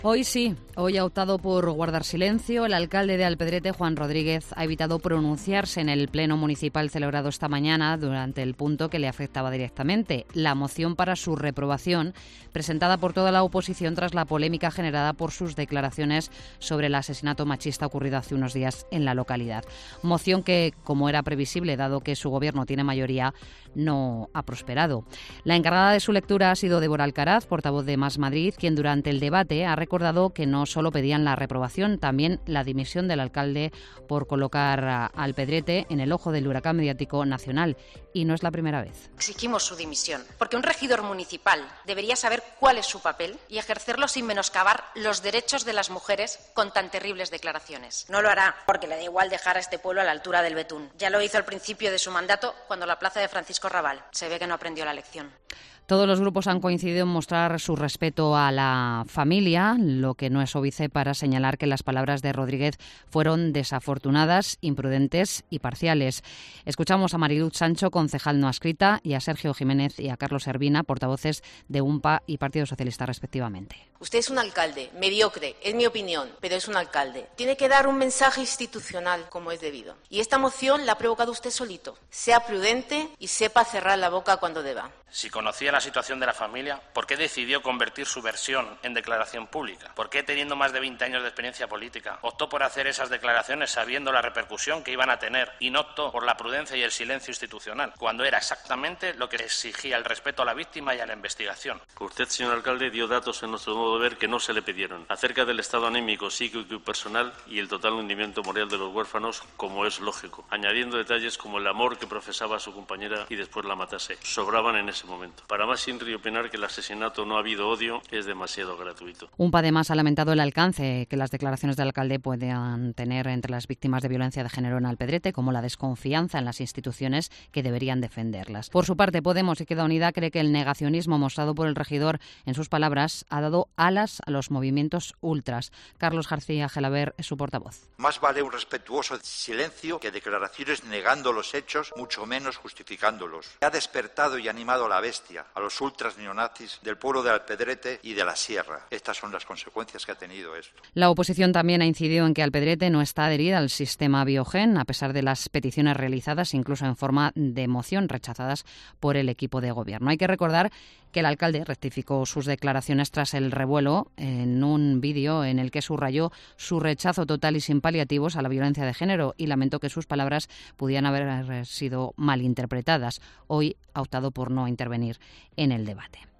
Hoy sí, hoy ha optado por guardar silencio. El alcalde de Alpedrete, Juan Rodríguez, ha evitado pronunciarse en el pleno municipal celebrado esta mañana durante el punto que le afectaba directamente, la moción para su reprobación, presentada por toda la oposición tras la polémica generada por sus declaraciones sobre el asesinato machista ocurrido hace unos días en la localidad. Moción que, como era previsible, dado que su gobierno tiene mayoría, no ha prosperado. La encargada de su lectura ha sido Débora Alcaraz, portavoz de Más Madrid, quien durante el debate ha recordado que no solo pedían la reprobación, también la dimisión del alcalde por colocar a Alpedrete en el ojo del huracán mediático nacional. Y no es la primera vez. Exigimos su dimisión, porque un regidor municipal debería saber cuál es su papel y ejercerlo sin menoscabar los derechos de las mujeres con tan terribles declaraciones. No lo hará porque le da igual dejar a este pueblo a la altura del betún. Ya lo hizo al principio de su mandato cuando la plaza de Francisco Rabal. Se ve que no aprendió la lección. Todos los grupos han coincidido en mostrar su respeto a la familia, lo que no es óbice para señalar que las palabras de Rodríguez fueron desafortunadas, imprudentes y parciales. Escuchamos a Mariluz Sancho, concejal no adscrita, y a Sergio Jiménez y a Carlos Ervina, portavoces de UNPA y Partido Socialista respectivamente. Usted es un alcalde, mediocre, es mi opinión, pero es un alcalde. Tiene que dar un mensaje institucional como es debido. Y esta moción la ha provocado usted solito. Sea prudente y sepa cerrar la boca cuando deba. Si conocía la situación de la familia, ¿por qué decidió convertir su versión en declaración pública? ¿Por qué, teniendo más de 20 años de experiencia política, optó por hacer esas declaraciones sabiendo la repercusión que iban a tener y no optó por la prudencia y el silencio institucional, cuando era exactamente lo que exigía el respeto a la víctima y a la investigación? Usted, señor alcalde, dio datos en nuestro modo de ver que no se le pidieron, acerca del estado anímico, psíquico y personal y el total hundimiento moral de los huérfanos, como es lógico, añadiendo detalles como el amor que profesaba a su compañera y después la matase. Sobraban en ese momento. Para más Inri opinar que el asesinato no ha habido odio es demasiado gratuito. UNPA además ha lamentado el alcance que las declaraciones del alcalde puedan tener entre las víctimas de violencia de género en Alpedrete, como la desconfianza en las instituciones que deberían defenderlas. Por su parte, Podemos y Izquierda Unida cree que el negacionismo mostrado por el regidor en sus palabras ha dado alas a los movimientos ultras. Carlos García Gelabert es su portavoz. Más vale un respetuoso silencio que declaraciones negando los hechos, mucho menos justificándolos. Ha despertado y animado a la bestia, a los ultras neonazis del pueblo de Alpedrete y de la Sierra. Estas son las consecuencias que ha tenido esto. La oposición también ha incidido en que Alpedrete no está adherida al sistema Biogen, a pesar de las peticiones realizadas, incluso en forma de moción, rechazadas por el equipo de gobierno. Hay que recordar que el alcalde rectificó sus declaraciones tras el revuelo en un vídeo en el que subrayó su rechazo total y sin paliativos a la violencia de género y lamentó que sus palabras pudieran haber sido malinterpretadas. Hoy ha optado por no intervenir en el debate.